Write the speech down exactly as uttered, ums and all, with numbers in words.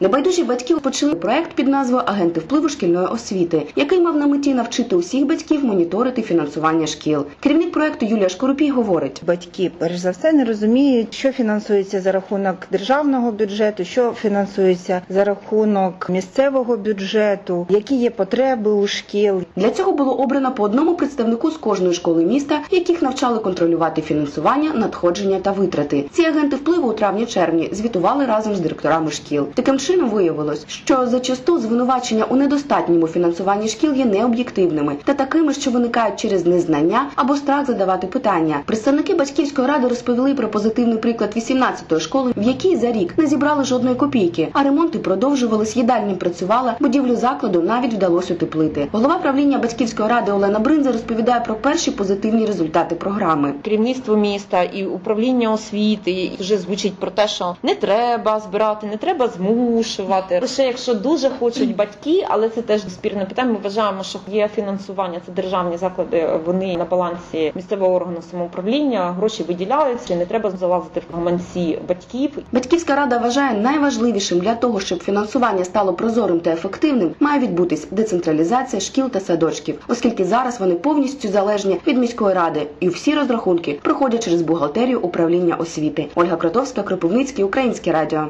Небайдужі батьки почали проект під назвою «Агенти впливу шкільної освіти», який мав на меті навчити усіх батьків моніторити фінансування шкіл. Керівник проекту Юлія Шкорупій говорить: батьки, перш за все, не розуміють, що фінансується за рахунок державного бюджету, що фінансується за рахунок місцевого бюджету, які є потреби у шкіл. Для цього було обрано по одному представнику з кожної школи міста, яких навчали контролювати фінансування, надходження та витрати. Ці агенти впливу у травні-червні звітували разом з директорами шкіл. Таким чином виявилось, що зачасту звинувачення у недостатньому фінансуванні шкіл є необ'єктивними та такими, що виникають через незнання або страх задавати питання. Представники батьківської ради розповіли про позитивний приклад вісімнадцятої школи, в якій за рік не зібрали жодної копійки, а ремонти продовжувались, їдальня працювала, будівлю закладу навіть вдалося утеплити. Голова правління батьківської ради Олена Бринза розповідає про перші позитивні результати програми. Керівництво міста і управління освіти вже звучить про те, що не треба збирати, не треба змушувати. Лише якщо дуже хочуть батьки, але це теж спірне питання. Ми вважаємо, що є фінансування, це державні заклади, вони на балансі місцевого органу самоуправління, гроші виділяються, не треба залазити в гаманці батьків. Батьківська рада вважає, найважливішим для того, щоб фінансування стало прозорим та ефективним, має відбутись децентралізація шкіл та садочків, оскільки зараз вони повністю залежні від міської ради і всі розрахунки проходять через бухгалтерію управління освіти. Ольга Кротовська, Кропивницький, Українське радіо.